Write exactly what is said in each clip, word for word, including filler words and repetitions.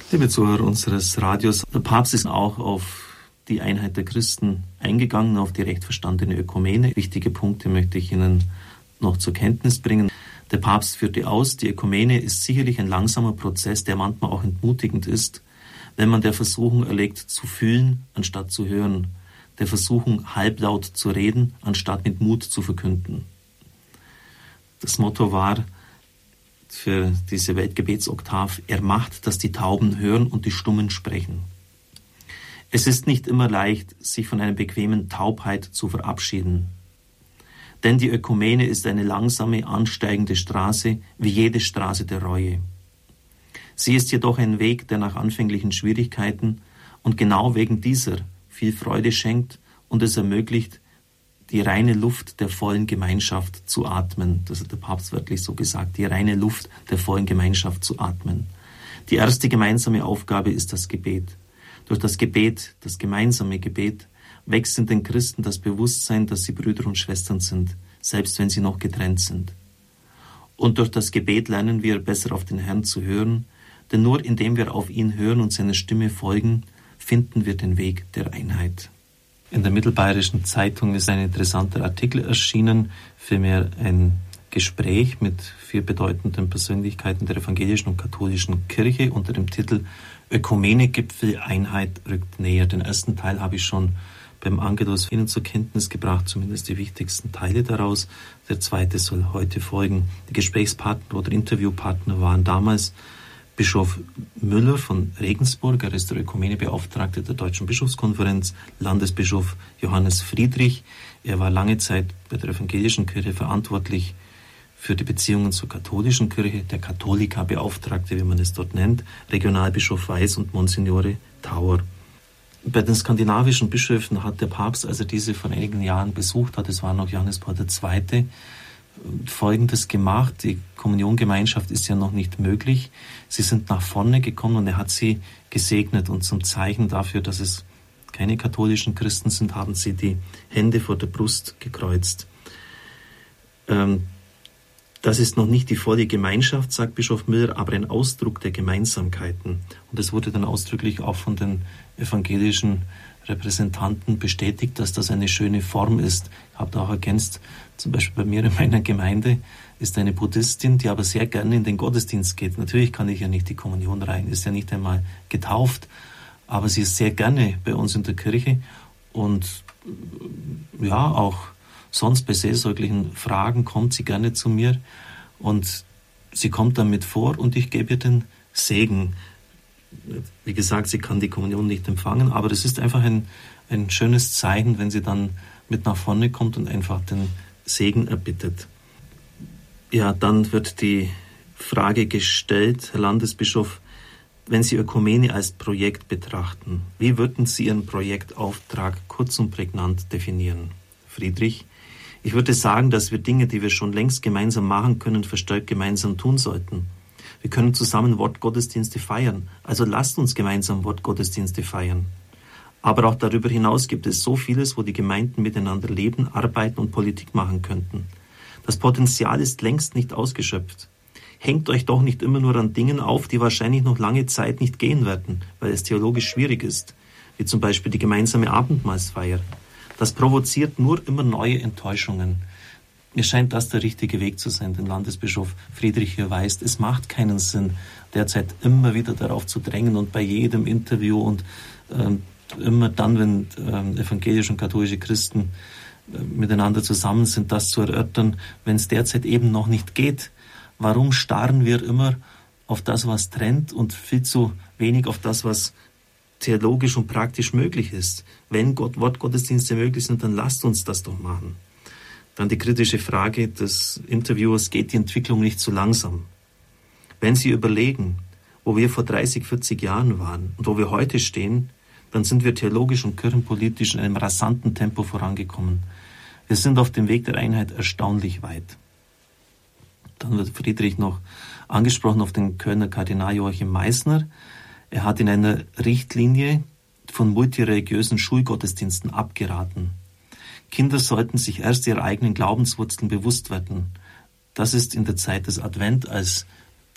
Liebe Zuhörer unseres Radios, der Papst ist auch auf die Einheit der Christen eingegangen, auf die recht verstandene Ökumene. Wichtige Punkte möchte ich Ihnen noch zur Kenntnis bringen. Der Papst führte aus, die Ökumene ist sicherlich ein langsamer Prozess, der manchmal auch entmutigend ist, wenn man der Versuchung erlegt, zu fühlen, anstatt zu hören, der Versuchung, halblaut zu reden, anstatt mit Mut zu verkünden. Das Motto war für diese Weltgebetsoktav: Er macht, dass die Tauben hören und die Stummen sprechen. Es ist nicht immer leicht, sich von einer bequemen Taubheit zu verabschieden. Denn die Ökumene ist eine langsame, ansteigende Straße, wie jede Straße der Reue. Sie ist jedoch ein Weg, der nach anfänglichen Schwierigkeiten und genau wegen dieser viel Freude schenkt und es ermöglicht, die reine Luft der vollen Gemeinschaft zu atmen. Das hat der Papst wörtlich so gesagt, die reine Luft der vollen Gemeinschaft zu atmen. Die erste gemeinsame Aufgabe ist das Gebet. Durch das Gebet, das gemeinsame Gebet, wächst in den Christen das Bewusstsein, dass sie Brüder und Schwestern sind, selbst wenn sie noch getrennt sind. Und durch das Gebet lernen wir, besser auf den Herrn zu hören, denn nur indem wir auf ihn hören und seiner Stimme folgen, finden wir den Weg der Einheit. In der Mittelbayerischen Zeitung ist ein interessanter Artikel erschienen, vielmehr ein Gespräch mit vier bedeutenden Persönlichkeiten der evangelischen und katholischen Kirche unter dem Titel Ökumene-Gipfel, Einheit rückt näher. Den ersten Teil habe ich schon beim Angelus Ihnen zur Kenntnis gebracht, zumindest die wichtigsten Teile daraus. Der zweite soll heute folgen. Die Gesprächspartner oder Interviewpartner waren damals Bischof Müller von Regensburg, er ist der Ökumenebeauftragte der Deutschen Bischofskonferenz, Landesbischof Johannes Friedrich. Er war lange Zeit bei der evangelischen Kirche verantwortlich für die Beziehungen zur katholischen Kirche, der Katholika-Beauftragte, wie man es dort nennt, Regionalbischof Weiß und Monsignore Tauer. Bei den skandinavischen Bischöfen hat der Papst, als er diese vor einigen Jahren besucht hat, es war noch Johannes Paul der Zweite., Folgendes gemacht: Die Kommuniongemeinschaft ist ja noch nicht möglich. Sie sind nach vorne gekommen und er hat sie gesegnet. Und zum Zeichen dafür, dass es keine katholischen Christen sind, haben sie die Hände vor der Brust gekreuzt. Ähm, das ist noch nicht die volle Gemeinschaft, sagt Bischof Müller, aber ein Ausdruck der Gemeinsamkeiten. Und es wurde dann ausdrücklich auch von den evangelischen Repräsentanten bestätigt, dass das eine schöne Form ist. Ich habe da auch ergänzt, zum Beispiel bei mir in meiner Gemeinde ist eine Buddhistin, die aber sehr gerne in den Gottesdienst geht. Natürlich kann ich ja nicht die Kommunion rein, ist ja nicht einmal getauft, aber sie ist sehr gerne bei uns in der Kirche und ja, auch sonst bei seelsorglichen Fragen kommt sie gerne zu mir und sie kommt dann mit vor und ich gebe ihr den Segen. Wie gesagt, sie kann die Kommunion nicht empfangen, aber es ist einfach ein, ein schönes Zeichen, wenn sie dann mit nach vorne kommt und einfach den Segen erbittet. Ja, dann wird die Frage gestellt, Herr Landesbischof, wenn Sie Ökumene als Projekt betrachten, wie würden Sie Ihren Projektauftrag kurz und prägnant definieren? Friedrich, ich würde sagen, dass wir Dinge, die wir schon längst gemeinsam machen können, verstärkt gemeinsam tun sollten. Wir können zusammen Wortgottesdienste feiern, also lasst uns gemeinsam Wortgottesdienste feiern. Aber auch darüber hinaus gibt es so vieles, wo die Gemeinden miteinander leben, arbeiten und Politik machen könnten. Das Potenzial ist längst nicht ausgeschöpft. Hängt euch doch nicht immer nur an Dingen auf, die wahrscheinlich noch lange Zeit nicht gehen werden, weil es theologisch schwierig ist, wie zum Beispiel die gemeinsame Abendmahlsfeier. Das provoziert nur immer neue Enttäuschungen. Mir scheint das der richtige Weg zu sein, den Landesbischof Friedrich hier weist. Es macht keinen Sinn, derzeit immer wieder darauf zu drängen und bei jedem Interview und ähm, immer dann, wenn ähm, evangelische und katholische Christen äh, miteinander zusammen sind, das zu erörtern, wenn es derzeit eben noch nicht geht. Warum starren wir immer auf das, was trennt und viel zu wenig auf das, was theologisch und praktisch möglich ist? Wenn Gott, Wortgottesdienste möglich sind, dann lasst uns das doch machen. Dann die kritische Frage des Interviewers, geht die Entwicklung nicht zu langsam? Wenn Sie überlegen, wo wir vor dreißig, vierzig Jahren waren und wo wir heute stehen, dann sind wir theologisch und kirchenpolitisch in einem rasanten Tempo vorangekommen. Wir sind auf dem Weg der Einheit erstaunlich weit. Dann wird Friedrich noch angesprochen auf den Kölner Kardinal Joachim Meissner. Er hat in einer Richtlinie von multireligiösen Schulgottesdiensten abgeraten. Kinder sollten sich erst ihrer eigenen Glaubenswurzeln bewusst werden. Das ist in der Zeit des Advent, als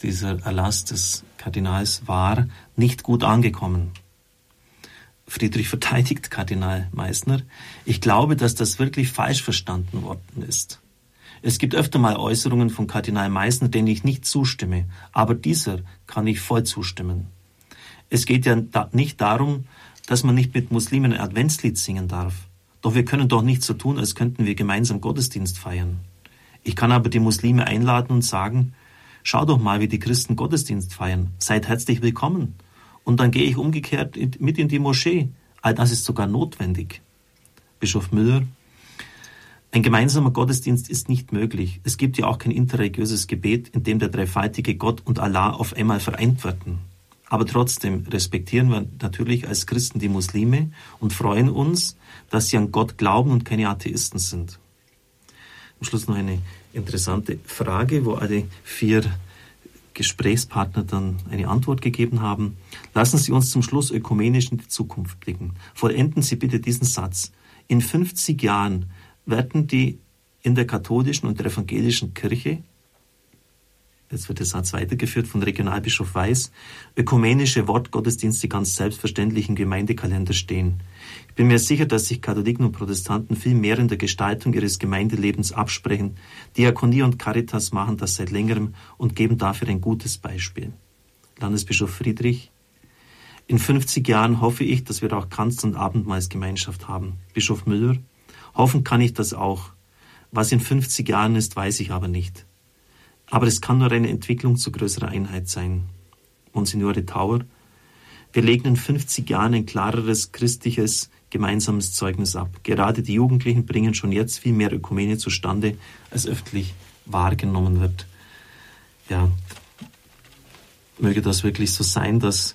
dieser Erlass des Kardinals war nicht gut angekommen. Friedrich verteidigt Kardinal Meissner. Ich glaube, dass das wirklich falsch verstanden worden ist. Es gibt öfter mal Äußerungen von Kardinal Meissner, denen ich nicht zustimme, aber dieser kann ich voll zustimmen. Es geht ja da nicht darum, dass man nicht mit Muslimen ein Adventslied singen darf. Doch wir können doch nicht so tun, als könnten wir gemeinsam Gottesdienst feiern. Ich kann aber die Muslime einladen und sagen, schau doch mal, wie die Christen Gottesdienst feiern. Seid herzlich willkommen. Und dann gehe ich umgekehrt mit in die Moschee. All das ist sogar notwendig. Bischof Müller: Ein gemeinsamer Gottesdienst ist nicht möglich. Es gibt ja auch kein interreligiöses Gebet, in dem der dreifaltige Gott und Allah auf einmal vereint werden. Aber trotzdem respektieren wir natürlich als Christen die Muslime und freuen uns, dass sie an Gott glauben und keine Atheisten sind. Am Schluss noch eine interessante Frage, wo alle vier Gesprächspartner dann eine Antwort gegeben haben. Lassen Sie uns zum Schluss ökumenisch in die Zukunft blicken. Vollenden Sie bitte diesen Satz. In fünfzig Jahren werden die in der katholischen und der evangelischen Kirche, jetzt wird der Satz weitergeführt von Regionalbischof Weiß, ökumenische Wortgottesdienste ganz selbstverständlich im Gemeindekalender stehen. Ich bin mir sicher, dass sich Katholiken und Protestanten viel mehr in der Gestaltung ihres Gemeindelebens absprechen. Diakonie und Caritas machen das seit längerem und geben dafür ein gutes Beispiel. Landesbischof Friedrich: In fünfzig Jahren hoffe ich, dass wir auch Kanzel- und Abendmahlsgemeinschaft haben. Bischof Müller: Hoffen kann ich das auch. Was in fünfzig Jahren ist, weiß ich aber nicht. Aber es kann nur eine Entwicklung zu größerer Einheit sein. Monsignore Tauer: Wir legen in fünfzig Jahren ein klareres christliches gemeinsames Zeugnis ab. Gerade die Jugendlichen bringen schon jetzt viel mehr Ökumene zustande, als öffentlich wahrgenommen wird. Ja, möge das wirklich so sein, dass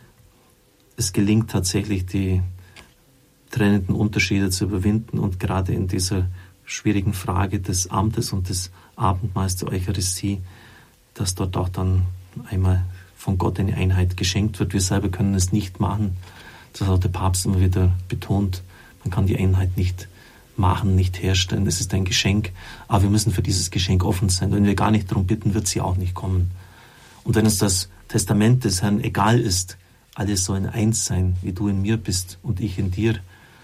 es gelingt, tatsächlich die trennenden Unterschiede zu überwinden und gerade in dieser schwierigen Frage des Amtes und des Abendmahls der Eucharistie, dass dort auch dann einmal von Gott eine Einheit geschenkt wird. Wir selber können es nicht machen. Das hat der Papst immer wieder betont. Man kann die Einheit nicht machen, nicht herstellen. Es ist ein Geschenk, aber wir müssen für dieses Geschenk offen sein. Wenn wir gar nicht darum bitten, wird sie auch nicht kommen. Und wenn es das Testament des Herrn egal ist, alle sollen eins sein, wie du in mir bist und ich in dir,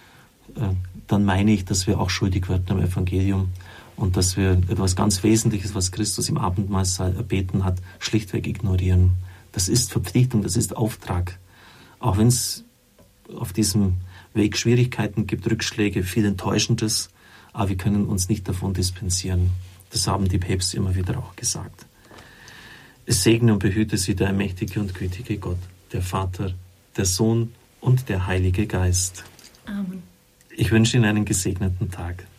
dann meine ich, dass wir auch schuldig werden am Evangelium und dass wir etwas ganz Wesentliches, was Christus im Abendmahlsaal erbeten hat, schlichtweg ignorieren. Das ist Verpflichtung, das ist Auftrag. Auch wenn es auf diesem Weg Schwierigkeiten gibt, Rückschläge, viel Enttäuschendes, aber wir können uns nicht davon dispensieren. Das haben die Päpste immer wieder auch gesagt. Es segne und behüte sie der allmächtige und gütige Gott, der Vater, der Sohn und der Heilige Geist. Amen. Ich wünsche Ihnen einen gesegneten Tag.